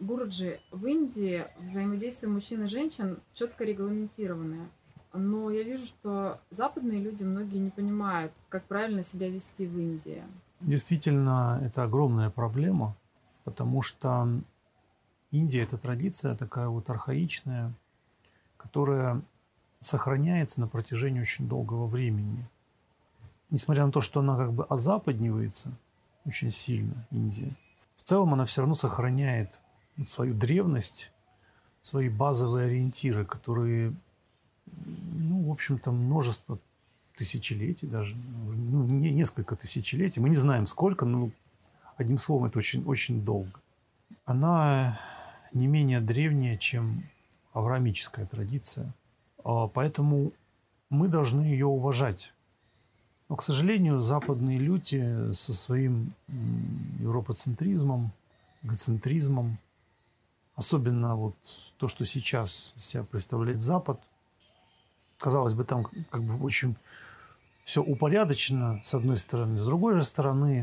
Гуруджи, в Индии взаимодействие мужчин и женщин четко регламентированное. Но я вижу, что западные люди, многие не понимают, как правильно себя вести в Индии. Действительно, это огромная проблема, потому что Индия – это традиция такая вот архаичная, которая сохраняется на протяжении очень долгого времени. Несмотря на то, что она как бы озападнивается очень сильно, Индия, в целом она все равно сохраняет свою древность, свои базовые ориентиры, которые, в общем-то, множество тысячелетий даже, несколько тысячелетий, мы не знаем сколько, но одним словом, это очень, очень долго. Она не менее древняя, чем авраамическая традиция, поэтому мы должны ее уважать. Но, к сожалению, западные люди со своим европоцентризмом, эгоцентризмом, особенно вот то, что сейчас себя представляет Запад, казалось бы, там как бы очень все упорядочено, с одной стороны. С другой же стороны,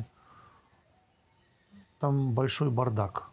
там большой бардак,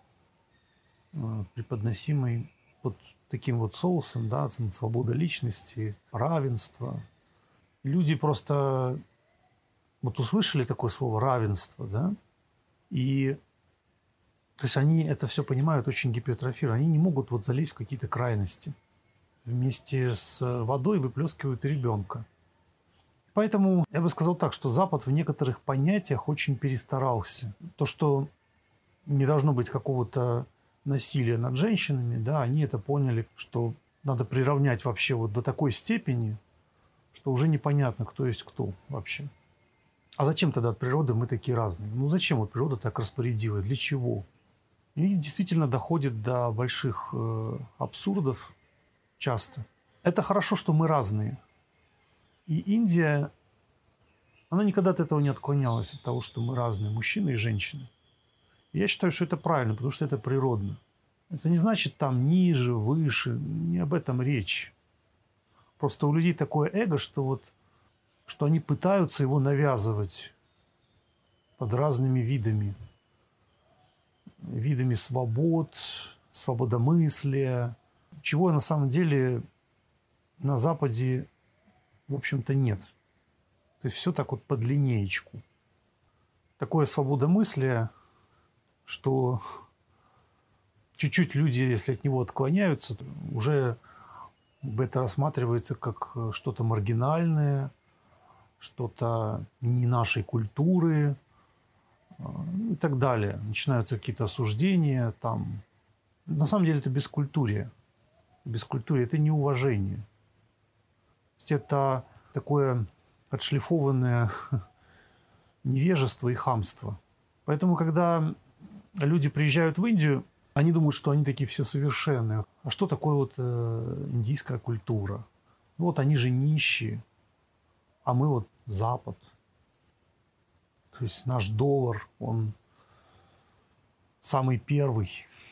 преподносимый под таким вот соусом, да, свобода личности, равенство. Люди просто вот услышали такое слово «равенство», да, и то есть они это все понимают очень гипертрофированно. Они не могут вот залезть в какие-то крайности. Вместе с водой выплескивают ребенка. Поэтому я бы сказал так, что Запад в некоторых понятиях очень перестарался. То, что не должно быть какого-то насилия над женщинами, да, они это поняли, что надо приравнять вообще вот до такой степени, что уже непонятно, кто есть кто вообще. А зачем тогда от природы мы такие разные? Зачем вот природа так распорядилась? Для чего? И действительно доходит до больших абсурдов часто. Это хорошо, что мы разные. И Индия, она никогда от этого не отклонялась, от того, что мы разные, мужчины и женщины. И я считаю, что это правильно, потому что это природно. Это не значит там ниже, выше, не об этом речь. Просто у людей такое эго, что они пытаются его навязывать под разными видами. Видами свобод, свободомыслия, чего на самом деле на Западе, в общем-то, нет. То есть все так вот под линеечку. Такое свободомыслие, что чуть-чуть люди, если от него отклоняются, уже это рассматривается как что-то маргинальное, что-то не нашей культуры и так далее. Начинаются какие-то осуждения. Там. На самом деле это бескультурие. Бескультурие – это неуважение. То есть это такое отшлифованное невежество и хамство. Поэтому, когда люди приезжают в Индию, они думают, что они такие все совершенные. А что такое вот индийская культура? Вот они же нищие, а мы вот Запад. То есть наш доллар, он самый первый.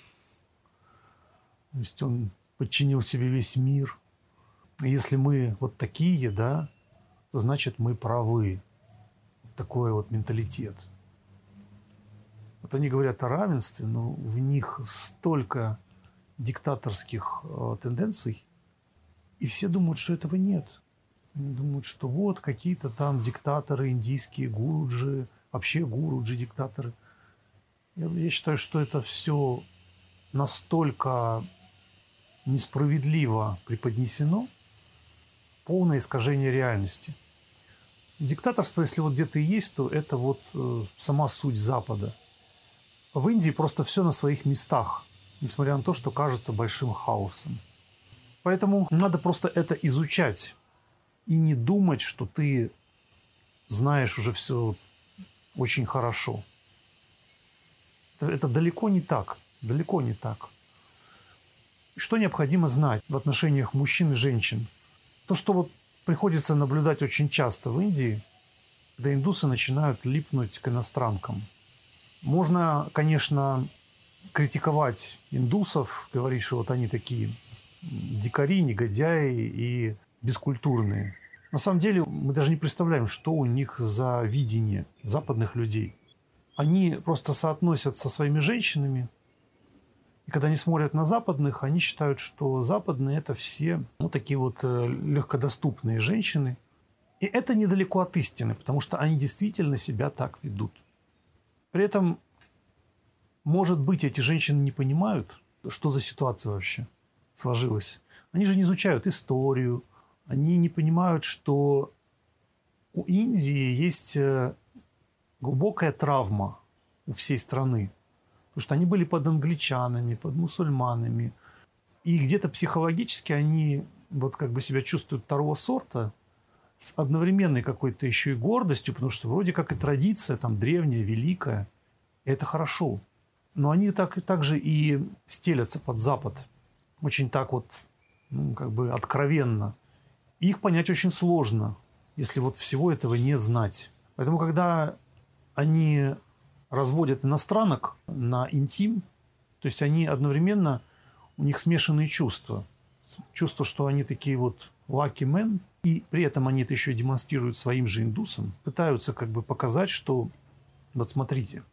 То есть он подчинил себе весь мир. И если мы вот такие, да, то значит мы правы. Такой вот менталитет. Вот они говорят о равенстве, но в них столько диктаторских тенденций, и все думают, что этого нет. Они думают, что вот какие-то там диктаторы индийские, гуруджи, вообще гуруджи, диктаторы. Я считаю, что это все настолько несправедливо преподнесено, полное искажение реальности. Диктаторство, если вот где-то и есть, то это вот сама суть Запада. В Индии просто все на своих местах, несмотря на то, что кажется большим хаосом. Поэтому надо просто это изучать и не думать, что ты знаешь уже все очень хорошо. Это далеко не так. Далеко не так. Что необходимо знать в отношениях мужчин и женщин? То, что вот приходится наблюдать очень часто в Индии, когда индусы начинают липнуть к иностранкам. Можно, конечно, критиковать индусов, говорить, что вот они такие дикари, негодяи и бескультурные. На самом деле мы даже не представляем, что у них за видение западных людей. Они просто соотносят со своими женщинами И когда они смотрят на западных, они считают, что западные – это все такие вот легкодоступные женщины. И это недалеко от истины, потому что они действительно себя так ведут. При этом, может быть, эти женщины не понимают, что за ситуация вообще сложилась. Они же не изучают историю, они не понимают, что у Индии есть глубокая травма у всей страны. Потому что они были под англичанами, под мусульманами. И где-то психологически они вот как бы себя чувствуют второго сорта с одновременной какой-то еще и гордостью, потому что вроде как и традиция там древняя, великая. И это хорошо. Но они также и стелятся под Запад. Очень так вот, как бы откровенно. И их понять очень сложно, если вот всего этого не знать. Поэтому, когда они разводят иностранок на интим, то есть они одновременно, у них смешанные чувства. Чувство, что они такие вот lucky men, и при этом они это еще и демонстрируют своим же индусам, пытаются как бы показать, что вот смотрите,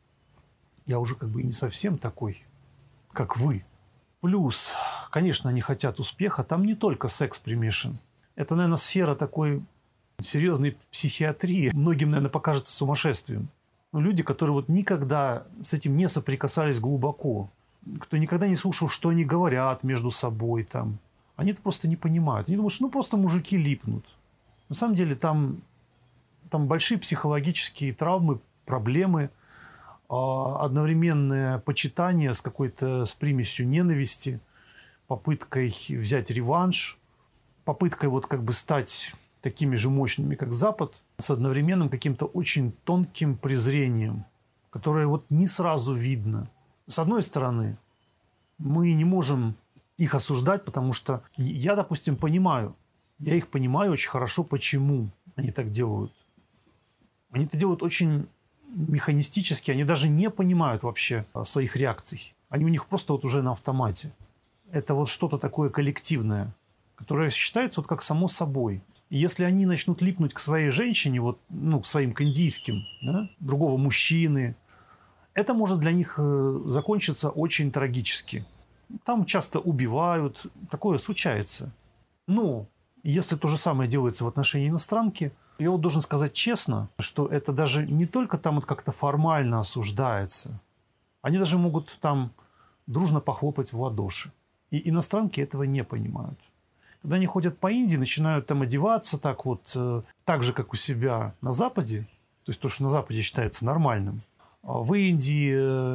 я уже как бы и не совсем такой, как вы. Плюс, конечно, они хотят успеха, там не только секс примешан. Это, наверное, сфера такой серьезной психиатрии. Многим, наверное, покажется сумасшествием. Но люди, которые вот никогда с этим не соприкасались глубоко, кто никогда не слушал, что они говорят между собой, там, они это просто не понимают. Они думают, что просто мужики липнут. На самом деле там большие психологические травмы, проблемы, одновременное почитание с примесью ненависти, попыткой взять реванш, попыткой вот как бы стать такими же мощными, как Запад, с одновременным каким-то очень тонким презрением, которое вот не сразу видно. С одной стороны, мы не можем их осуждать, потому что я, допустим, я их понимаю очень хорошо, почему они так делают. Они это делают очень механистически, они даже не понимают вообще своих реакций. Они у них просто вот уже на автомате. Это вот что-то такое коллективное, которое считается вот как само собой. И если они начнут липнуть к своей женщине, вот, к своим к индийским, да, другого мужчины, это может для них закончиться очень трагически. Там часто убивают, такое случается. Но если то же самое делается в отношении иностранки, я вот должен сказать честно, что это даже не только там вот как-то формально осуждается. Они даже могут там дружно похлопать в ладоши. И иностранки этого не понимают. Когда они ходят по Индии, начинают там одеваться так вот, так же, как у себя на Западе, то есть то, что на Западе считается нормальным, в Индии,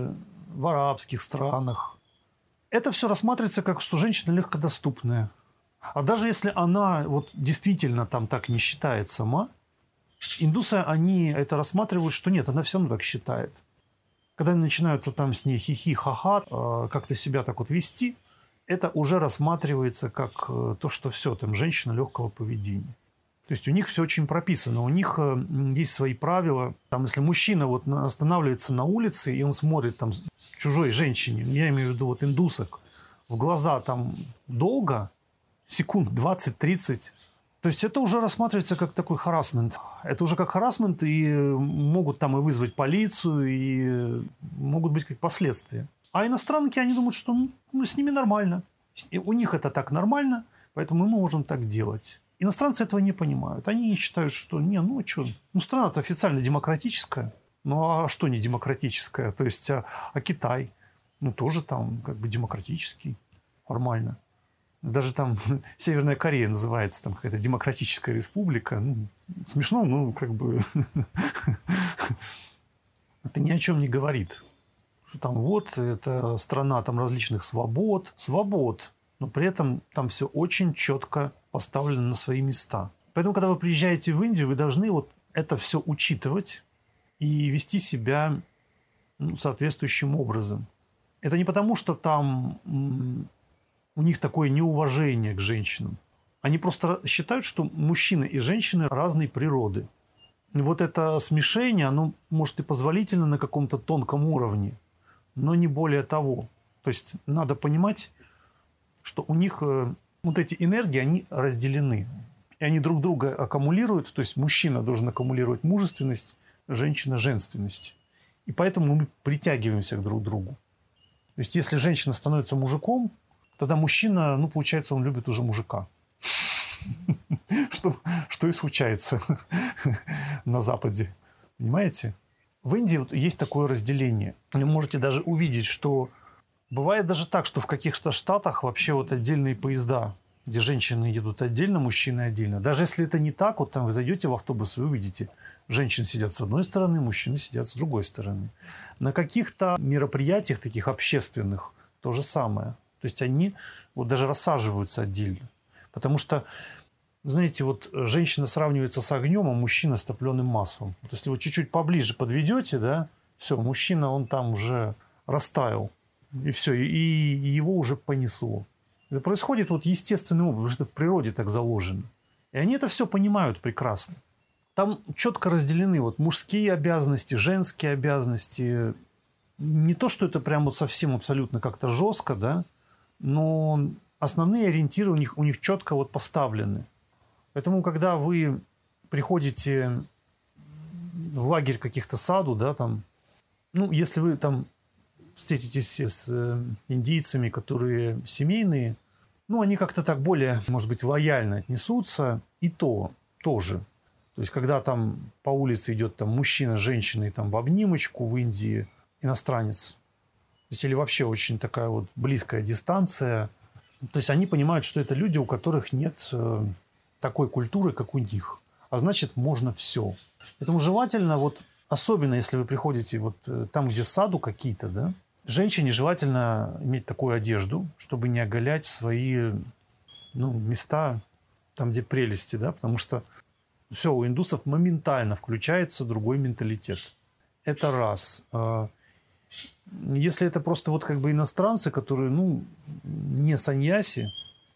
в арабских странах, это все рассматривается как, что женщина легкодоступная. А даже если она вот действительно там так не считает сама, индусы, они это рассматривают, что нет, она все равно так считает. Когда они начинаются там с ней хихи, ха-ха, как-то себя так вот вести, это уже рассматривается как то, что все, там женщина легкого поведения. То есть у них все очень прописано, у них есть свои правила. Там, если мужчина вот останавливается на улице, и он смотрит там чужой женщине, я имею в виду вот индусок, в глаза там долго, секунд 20-30, то есть это уже рассматривается как такой харассмент. Это уже как харассмент, и могут там и вызвать полицию, и могут быть как последствия. А иностранки, они думают, что с ними нормально. У них это так нормально, поэтому мы можем так делать. Иностранцы этого не понимают. Они считают, что страна-то официально демократическая. Ну а что не демократическая? То есть, а Китай? Тоже там как бы демократический, формально. Даже там Северная Корея называется там какая-то демократическая республика. Смешно, как бы это ни о чем не говорит. Что там вот, это страна там различных свобод, но при этом там все очень четко поставлено на свои места. Поэтому, когда вы приезжаете в Индию, вы должны вот это все учитывать и вести себя соответствующим образом. Это не потому, что там у них такое неуважение к женщинам. Они просто считают, что мужчины и женщины разной природы. И вот это смешение, оно может и позволительно на каком-то тонком уровне, но не более того. То есть надо понимать, что у них вот эти энергии, они разделены. И они друг друга аккумулируют. То есть мужчина должен аккумулировать мужественность, женщина – женственность. И поэтому мы притягиваемся друг к другу. То есть, если женщина становится мужиком, тогда мужчина, ну, получается, он любит уже мужика. Что и случается на Западе. Понимаете? В Индии вот есть такое разделение. Вы можете даже увидеть, что бывает даже так, что в каких-то штатах вообще вот отдельные поезда, где женщины едут отдельно, мужчины отдельно. Даже если это не так, вот там вы зайдете в автобус, вы увидите, женщины сидят с одной стороны, мужчины сидят с другой стороны. На каких-то мероприятиях таких общественных то же самое. То есть они вот даже рассаживаются отдельно. Потому что, знаете, вот женщина сравнивается с огнем, а мужчина с топленым маслом. Вот если вы чуть-чуть поближе подведете, да, все, мужчина, он там уже растаял. И все, и его уже понесло. Это происходит вот естественным образом, потому что это в природе так заложено. И они это все понимают прекрасно. Там четко разделены вот мужские обязанности, женские обязанности. Не то, что это прям вот совсем абсолютно как-то жестко, да, но основные ориентиры у них четко вот поставлены. Поэтому, когда вы приходите в лагерь каких-то саду, да, там, ну, если вы там встретитесь с индийцами, которые семейные, ну, они как-то так более, может быть, лояльно отнесутся, и то тоже. То есть, когда там по улице идет там мужчина с женщиной там в обнимочку в Индии, иностранец, то есть, или вообще очень такая вот близкая дистанция, то есть, они понимают, что это люди, у которых нет такой культуры, как у них. А значит, можно все. Поэтому желательно, вот, особенно если вы приходите вот там, где саду какие-то, да, женщине желательно иметь такую одежду, чтобы не оголять свои, ну, места, там, где прелести, да, потому что все, у индусов моментально включается другой менталитет. Это раз. Если это просто вот как бы иностранцы, которые, ну, не саньяси,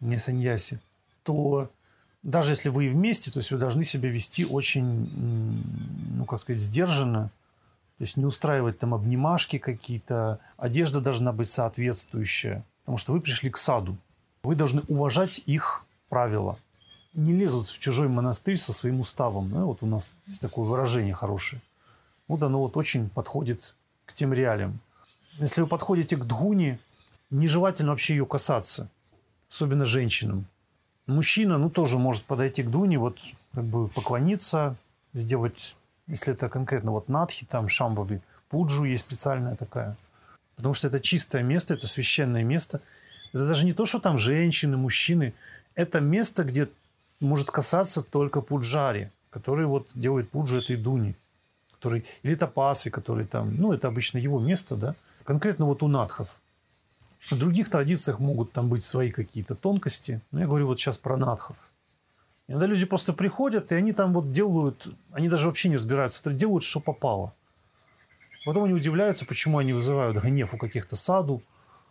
то даже если вы и вместе, то есть вы должны себя вести очень, ну, как сказать, сдержанно. То есть не устраивать там обнимашки какие-то. Одежда должна быть соответствующая. Потому что вы пришли к саду. Вы должны уважать их правила. Не лезут в чужой монастырь со своим уставом. Да? Вот у нас есть такое выражение хорошее. Вот оно вот очень подходит к тем реалиям. Если вы подходите к дхуне, нежелательно вообще ее касаться. Особенно женщинам. Мужчина, ну, тоже может подойти к дхуне, вот как бы поклониться, сделать... Если это конкретно вот надхи, там шамбави, пуджу есть специальная такая. Потому что это чистое место, это священное место. Это даже не то, что там женщины, мужчины. Это место, где может касаться только пуджари, который вот делает пуджу этой дуни. Который, или тапасви, который там, ну, это обычно его место, да. Конкретно вот у надхов. В других традициях могут там быть свои какие-то тонкости. Но я говорю вот сейчас про надхов. Иногда люди просто приходят, и они там вот делают, они даже вообще не разбираются, делают, что попало. Потом они удивляются, почему они вызывают гнев у каких-то саду.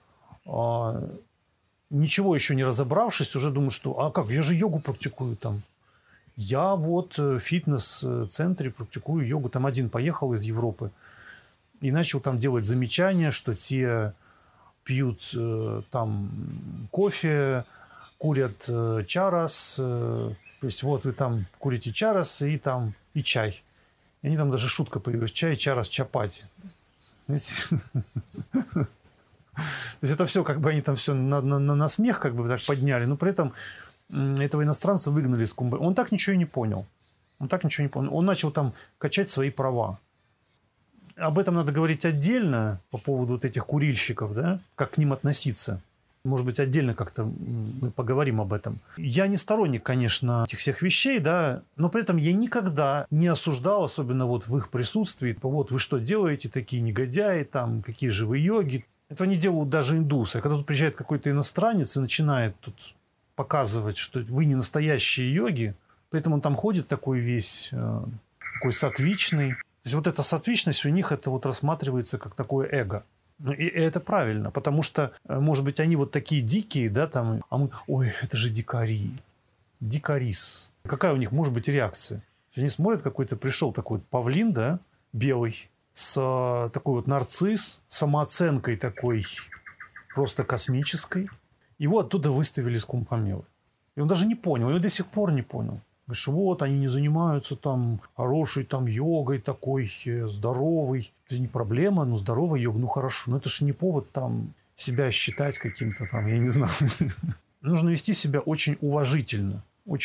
Ничего еще не разобравшись, уже думают, что, а как, я же йогу практикую там. Я вот в фитнес-центре практикую йогу. Там один поехал из Европы и начал там делать замечания, что те пьют там кофе, курят чарас. То есть вот вы там курите чарас и там и чай. И они там даже шутка появилась. Чай, чарас, чапати. Знаете? То есть это все как бы они там все на смех как бы так подняли. Но при этом этого иностранца выгнали из Кумбы. Он так ничего и не понял. Он начал там качать свои права. Об этом надо говорить отдельно по поводу вот этих курильщиков, да? Как к ним относиться. Может быть, отдельно как-то мы поговорим об этом. Я не сторонник, конечно, этих всех вещей, да, но при этом я никогда не осуждал, особенно вот в их присутствии, вот вы что делаете, такие негодяи, там, какие же вы йоги. Этого не делают даже индусы. А когда тут приезжает какой-то иностранец и начинает тут показывать, что вы не настоящие йоги, поэтому он там ходит такой весь, такой сатвичный. То есть вот эта сатвичность у них, это вот рассматривается как такое эго. И это правильно, потому что, может быть, они вот такие дикие, да, там, а мы, ой, это же дикари, дикарис. Какая у них может быть реакция? Они смотрят, какой-то пришел такой вот павлин, да, белый, с такой вот нарцисс, самооценкой такой просто космической. Его оттуда выставили с Кумбхамелы. И он даже не понял, он до сих пор не понял. Говоришь, вот, они не занимаются там хорошей там йогой такой, здоровой. Это не проблема, ну, здоровая йога, ну, хорошо. Но это же не повод там себя считать каким-то там, я не знаю. Нужно вести себя очень уважительно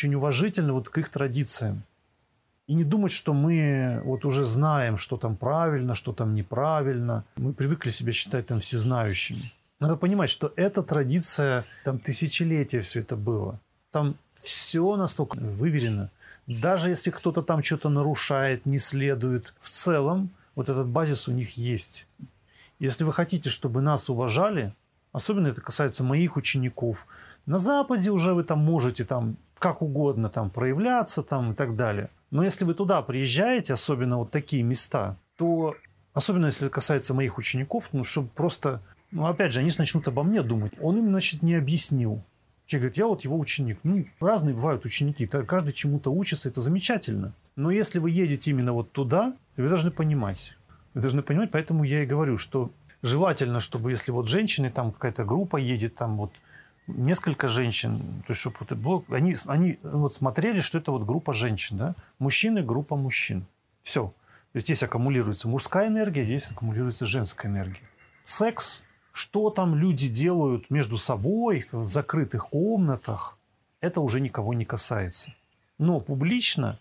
вот к их традициям. И не думать, что мы вот уже знаем, что там правильно, что там неправильно. Мы привыкли себя считать там всезнающими. Надо понимать, что эта традиция, там тысячелетия все это было. Там все настолько выверено. Даже если кто-то там что-то нарушает, не следует, в целом вот этот базис у них есть. Если вы хотите, чтобы нас уважали, особенно это касается моих учеников, на Западе уже вы там можете там как угодно там проявляться там и так далее. Но если вы туда приезжаете, особенно вот такие места, то, особенно если это касается моих учеников, ну, чтобы просто, ну, опять же, они начнут обо мне думать. Он им, значит, не объяснил. Человек говорит, я вот его ученик. Ну, разные бывают ученики, каждый чему-то учится, это замечательно. Но если вы едете именно вот туда, вы должны понимать. Вы должны понимать, поэтому я и говорю, что желательно, чтобы если вот женщины, там какая-то группа едет, там вот несколько женщин, то есть чтобы это было, они вот смотрели, что это вот группа женщин, да? Мужчины, группа мужчин. Все. То есть здесь аккумулируется мужская энергия, здесь аккумулируется женская энергия. Секс, что там люди делают между собой в закрытых комнатах, это уже никого не касается. Но публично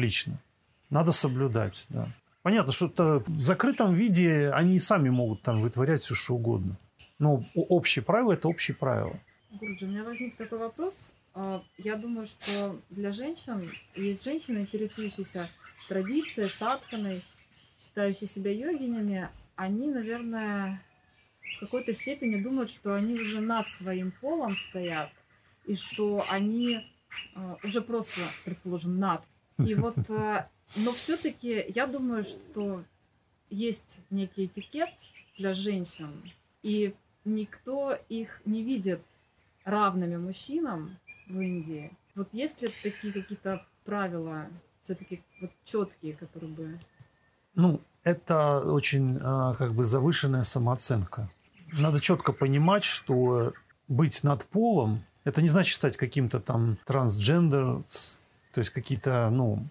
надо соблюдать. Да. Понятно, что в закрытом виде они и сами могут там вытворять все, что угодно. Но общие правила – это общие правила. Гуруджи, у меня возник такой вопрос. Я думаю, что для женщин, есть женщины, интересующиеся традицией, садханой, считающие себя йогинями, они, наверное, в какой-то степени думают, что они уже над своим полом стоят, и что они уже просто, предположим, над. И вот, но все-таки я думаю, что есть некий этикет для женщин, и никто их не видит равными мужчинам в Индии. Вот есть ли такие какие-то правила все-таки вот четкие, которые бы... Ну, это очень как бы завышенная самооценка. Надо четко понимать, что быть над полом – это не значит стать каким-то там трансгендер, то есть какие-то, ну...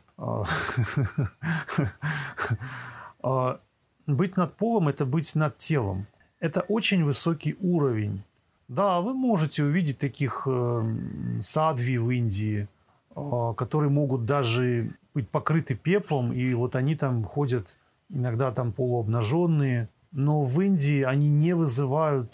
Быть над полом – это быть над телом. Это очень высокий уровень. Да, вы можете увидеть таких садхви в Индии, которые могут даже быть покрыты пеплом, и вот они там ходят иногда там полуобнаженные. Но в Индии они не вызывают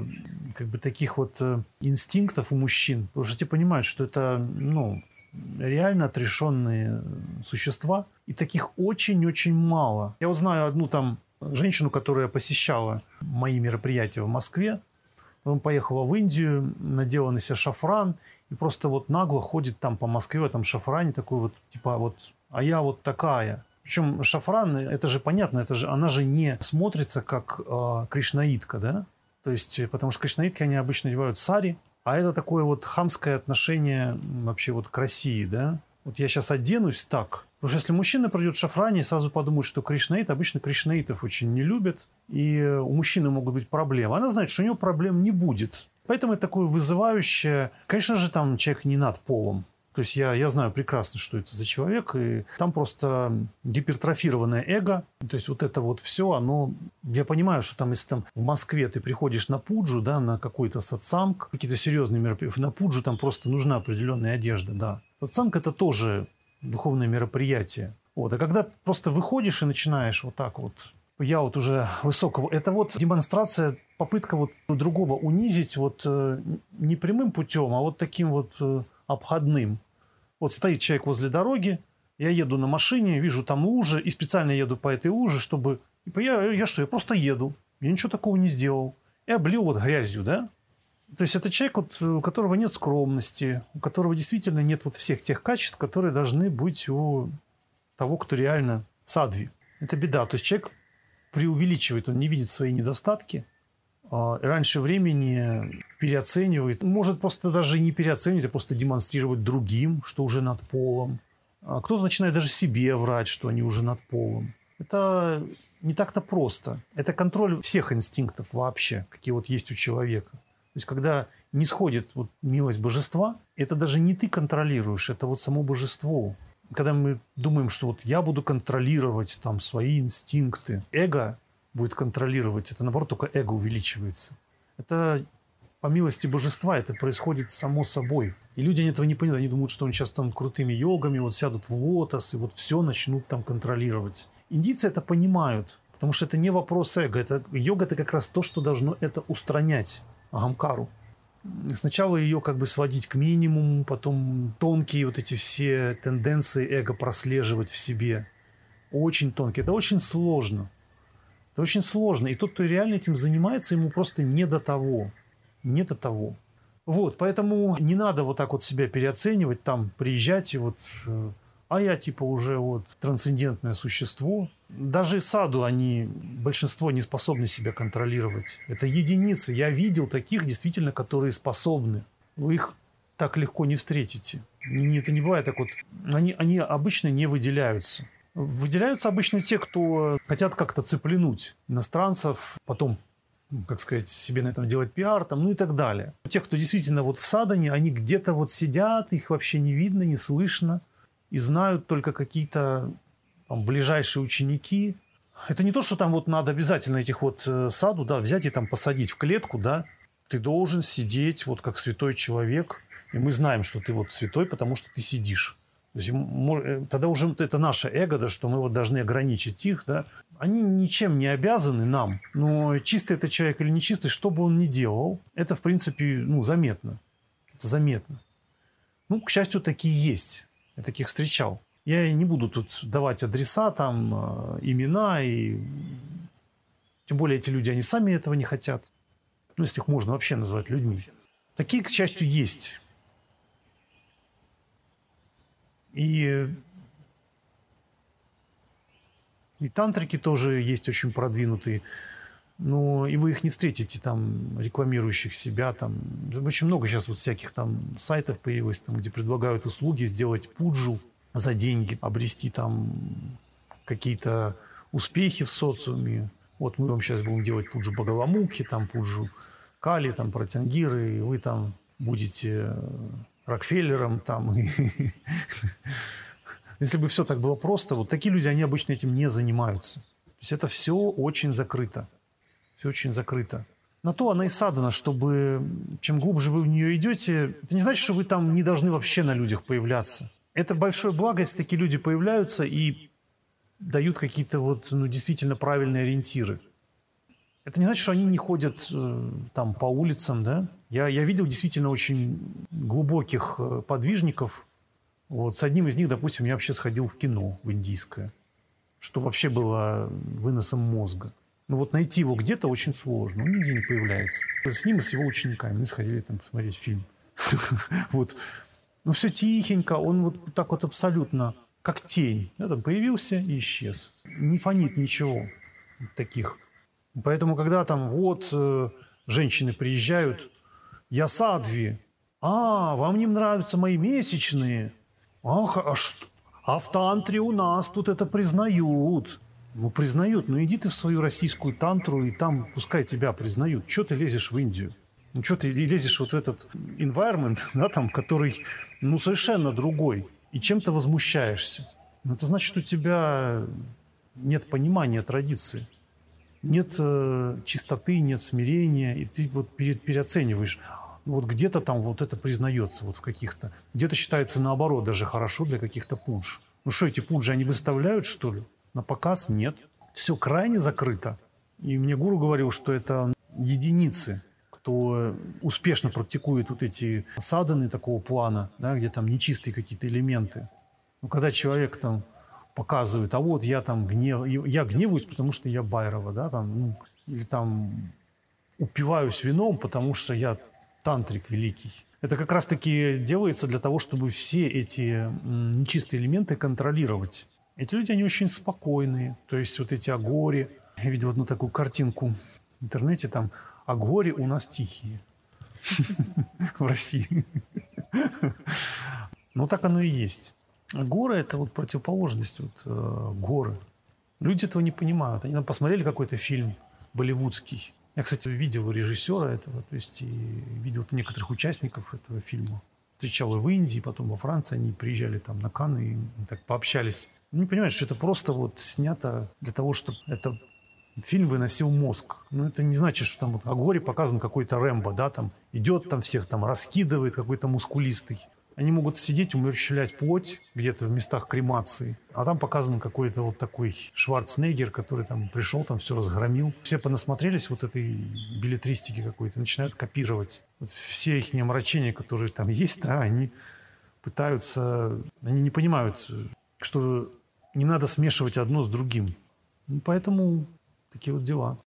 как бы таких вот инстинктов у мужчин. Потому что те понимают, что это, ну, реально отрешенные существа. И таких очень-очень мало. Я вот знаю одну там женщину, которая посещала мои мероприятия в Москве. Потом поехала в Индию, надела на себя шафран и просто вот нагло ходит там по Москве в этом шафране такой вот, типа вот, а я вот такая. Причем шафран, это же понятно, это же, она же не смотрится как кришнаитка, да? То есть, потому что кришнаитки, они обычно одевают сари, а это такое вот хамское отношение вообще вот к России, да? Вот я сейчас оденусь так. Потому что если мужчина придет в шафране, сразу подумают, что кришнаит, обычно кришнаитов очень не любят, и у мужчины могут быть проблемы. Она знает, что у него проблем не будет. Поэтому это такое вызывающее... Конечно же, там человек не над полом. То есть я знаю прекрасно, что это за человек, и там просто гипертрофированное эго. То есть вот это вот все, оно... Я понимаю, что там, если там в Москве ты приходишь на пуджу, да, на какой-то сатсанг, какие-то серьезные мероприятия, на пуджу там просто нужна определенная одежда, да. Сатсанг – это тоже духовное мероприятие. Вот. А когда просто выходишь и начинаешь вот так вот, я вот уже высокого... Это вот демонстрация, попытка вот другого унизить вот не прямым путем, а вот таким вот обходным. Вот стоит человек возле дороги, я еду на машине, вижу там лужи, и специально еду по этой луже, чтобы... Я что, я просто еду, я ничего такого не сделал. И облил вот грязью, да? То есть это человек, вот, у которого нет скромности, у которого действительно нет вот всех тех качеств, которые должны быть у того, кто реально садхви. Это беда. То есть человек преувеличивает, он не видит свои недостатки, раньше времени переоценивает. Может просто даже не переоценивать, а просто демонстрировать другим, что уже над полом. Кто-то начинает даже себе врать, что они уже над полом. Это не так-то просто. Это контроль всех инстинктов вообще, какие вот есть у человека. То есть, когда не сходит вот милость божества, это даже не ты контролируешь, это вот само божество. Когда мы думаем, что вот я буду контролировать там свои инстинкты, эго будет контролировать, это наоборот только эго увеличивается. Это по милости божества, это происходит само собой. И люди этого не понимают, они думают, что они сейчас станут крутыми йогами, вот сядут в лотос и вот все начнут там контролировать. Индийцы это понимают, потому что это не вопрос эго, йога это как раз то, что должно это устранять, агамкару. Сначала ее как бы сводить к минимуму, потом тонкие вот эти все тенденции эго прослеживать в себе. Очень тонкие. Это очень сложно. Это очень сложно. И тот, кто реально этим занимается, ему просто не до того. Не до того. Вот, поэтому не надо вот так вот себя переоценивать, там, приезжать и вот... А я типа уже вот трансцендентное существо. Даже саду большинство не способны себя контролировать. Это единицы. Я видел таких действительно, которые способны. Вы их так легко не встретите. Это не бывает так вот. Они обычно не выделяются. Выделяются обычно те, кто хотят как-то цеплянуть иностранцев, потом, как сказать, себе на этом делать пиар, там, ну и так далее. Те, кто действительно вот в садане, они где-то вот сидят, их вообще не видно, не слышно. И знают только какие-то там ближайшие ученики. Это не то, что там вот надо обязательно этих вот саду, да, взять и там посадить в клетку, да. Ты должен сидеть вот как святой человек. И мы знаем, что ты вот святой, потому что ты сидишь. То есть, тогда уже это наше эго, да, что мы вот должны ограничить их, да. Они ничем не обязаны нам. Но чистый это человек или нечистый, что бы он ни делал, это, в принципе, ну, заметно. Это заметно. Ну, к счастью, такие есть. Я таких встречал. Я не буду тут давать адреса, там, имена. И... Тем более эти люди, они сами этого не хотят. Ну, если их можно вообще назвать людьми. Такие, к счастью, есть. И тантрики тоже есть очень продвинутые. Но и вы их не встретите там, рекламирующих себя. Там. Очень много сейчас вот всяких там сайтов появилось, там, где предлагают услуги сделать пуджу за деньги, обрести там какие-то успехи в социуме. Вот мы вам сейчас будем делать пуджу Бхагавамукхи, там пуджу Кали, там Пратянгиры, и вы там будете Рокфеллером. Там. Если бы все так было просто, вот такие люди, они обычно этим не занимаются. То есть это все очень закрыто. Все очень закрыто. На то она и садана, чтобы чем глубже вы в нее идете, это не значит, что вы там не должны вообще на людях появляться. Это большое благо, если такие люди появляются и дают какие-то вот, ну, действительно правильные ориентиры. Это не значит, что они не ходят там по улицам, да. Я видел действительно очень глубоких подвижников. Вот с одним из них, допустим, я вообще сходил в кино, в индийское, что вообще было выносом мозга. Но вот найти его где-то очень сложно. Он нигде не появляется. С ним и с его учениками мы сходили там посмотреть фильм. Вот. Но все тихенько. Он вот так вот абсолютно как тень. Там появился и исчез. Не фонит ничего таких. Поэтому, когда там вот женщины приезжают, я садви. Вам не нравятся мои месячные? А в тантре у нас тут это признают. Ну, признают. Ну, иди ты в свою российскую тантру, и там пускай тебя признают. Чего ты лезешь в Индию? Ну, что ты лезешь вот в этот environment, да, там, который, ну, совершенно другой, и чем-то возмущаешься? Ну, это значит, что у тебя нет понимания традиции, нет чистоты, нет смирения, и ты вот переоцениваешь. Вот где-то там вот это признается, вот в каких-то... Где-то считается наоборот даже хорошо для каких-то пудж. Ну что, эти пуджи, они выставляют, что ли? На показ? Нет. Все крайне закрыто. И мне гуру говорил, что это единицы, кто успешно практикует вот эти садханы такого плана, да, где там нечистые какие-то элементы. Но когда человек там показывает, а вот я там я гневаюсь, потому что я Байрова, да, там, ну, или там упиваюсь вином, потому что я тантрик великий. Это как раз-таки делается для того, чтобы все эти нечистые элементы контролировать. Эти люди, они очень спокойные. То есть вот эти агори. Я видел одну такую картинку в интернете, там агори у нас тихие. В России. Ну, так оно и есть. Горы – это вот противоположность горы. Люди этого не понимают. Они посмотрели какой-то фильм болливудский. Я, кстати, видел режиссера этого, то есть и видел некоторых участников этого фильма. Встречал и в Индии, потом во Франции. Они приезжали там на Канны и так пообщались. Они понимают, что это просто вот снято для того, чтобы это фильм выносил мозг. Но это не значит, что там вот о горе показан какой-то Рэмбо, да, там идет там всех там раскидывает какой-то мускулистый. Они могут сидеть, умерщвлять плоть где-то в местах кремации. А там показан какой-то вот такой Шварценеггер, который там пришел, там все разгромил. Все понасмотрелись вот этой беллетристики какой-то, начинают копировать. Вот все их омрачения, которые там есть, да, они пытаются... Они не понимают, что не надо смешивать одно с другим. Поэтому такие вот дела.